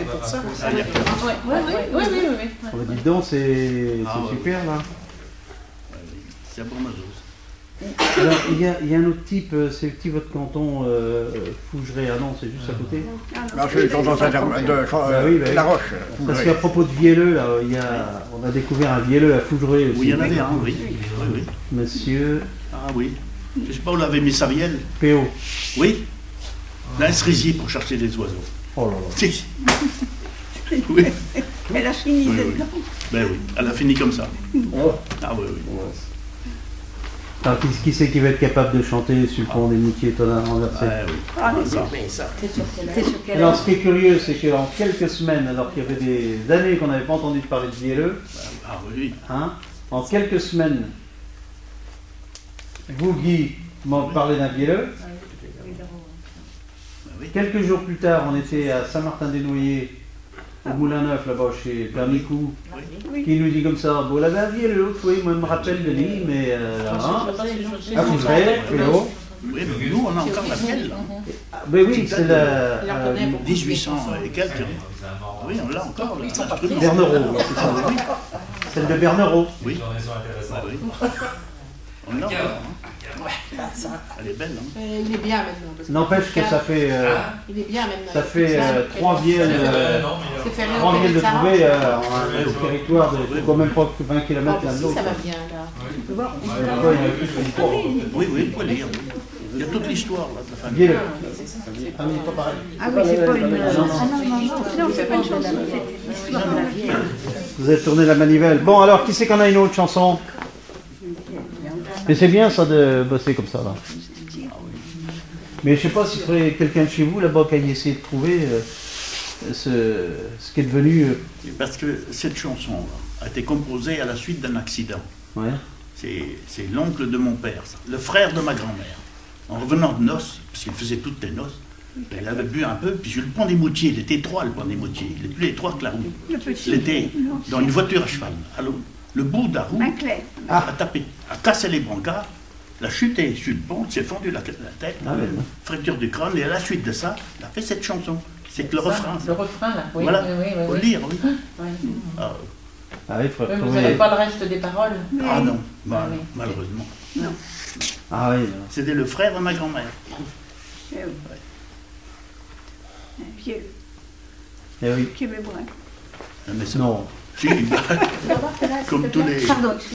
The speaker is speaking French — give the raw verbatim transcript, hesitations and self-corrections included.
fait pour ça. Ah, il y a- Oui, oui, oui, oui, oui. On va dire donc, c'est Ah, c'est ouais, super là. C'est pour ma chose. Alors, il y, a, il y a un autre type, euh, c'est le petit votre canton euh, Fougeray. Ah non, c'est juste à côté. Non, c'est le canton Saint-Germain de Bah oui, bah oui. La Roche. Parce qu'à propos de Vielleux, là, il y a, on a découvert un Vielleux à Fougeray aussi. Oui, il y en avait un, oui. Oui, oui. Monsieur Ah oui. Je ne sais pas où l'avait mis Saviel. P O. Oui. Là, un cerisier pour chercher les oiseaux. Oh là là. Si. Oui. Elle a fini Oui, dedans. oui. Ben oui, elle a fini comme ça. Oh. Ah oui, oui. Alors, qui, qui c'est qui va être capable de chanter sur le pont des Moutiers, toi, renversé? Ouais, oui. Ah, mais ça. Mais ça. T'es sur quelle T'es sur quelle Alors, heure? ce qui est curieux, c'est qu'en quelques semaines, alors qu'il y avait des années qu'on n'avait pas entendu parler de Vielleux, Ah oui. hein, en quelques semaines, vous, Guy, m'en parlez d'un Vielleux. Ben oui. Quelques jours plus tard, on était à Saint-Martin-des-Noyers, au Moulin Neuf, là-bas, chez Père Nicou, Oui. qui nous dit comme ça, bon, là, un Vielleux, l'autre, oui, moi, je me rappelle de lui, mais... Euh, hein, à Fougeray, P O. Oui, mais nous, on a encore la miel. là. Ah, ben oui, c'est la... euh, dix-huit cents et quelques. Oui, on l'a encore. Là. Ils sont pas Instrument. Bernereau, c'est ça. Celle de Bernereau. Oui. Ah oui. On l'a encore. hein. Ah, ça. Elle est belle, hein. Euh, Il est bien maintenant. parce que- N'empêche que ça fait, euh, Il est bien maintenant. ça fait euh, trois vielles, euh, C'est fait rien trois au vielles de Pays de trouver Sarre. euh, en- au territoire de quand même pas que vingt Oh, kilomètres l'un de si, l'autre. ça va bien là. Tu peux voir. Ouais, pourquoi il y en a plus que trois. Oui, oui, il faut lire. Il y a toute l'histoire là, de la famille. Vielleux. Ah mais pas pareil. Ah oui, c'est pas une. non, non. Ah non, non, non, non, c'est pas une chanson, c'est l'histoire de la vieille. Vous avez tourné la manivelle. Bon alors, qui c'est qu'on a une autre chanson? Mais c'est bien ça de bosser comme ça là. Mais je sais pas s'il faudrait quelqu'un de chez vous là-bas qui aille essayer de trouver euh, ce, ce qui est devenu. euh, Parce que cette chanson a été composée à la suite d'un accident. ouais. C'est c'est l'oncle de mon père, ça. Le frère de ma grand-mère. En revenant de noces, parce qu'il faisait toutes les noces, il avait bu un peu, puis sur le pont des Moutiers, il était étroit le pont des Moutiers, il est plus étroit que la roue. Le petit. Il était dans une voiture à cheval. Alors, le bout de la roue Un clé. a tapé, a cassé les brancards, l'a chuté sur le pont, il s'est fendu la, la tête, Ah, ouais. fracture du crâne, et à la suite de ça, il a fait cette chanson. C'est que le refrain. Le refrain là. Oui, Voilà, oui, oui, oui, faut oui. lire, oui. Oui. Ah, Ah oui, il faudrait Oui, Vous trouver. n'avez pas le reste des paroles. ah non, mal- oui. malheureusement. Ah oui. non. C'était le frère de ma grand-mère. Eh oui. Un vieux Eh oui. qui aimait boire. Mais c'est- Non. Si, bah, comme tous les... Pardon.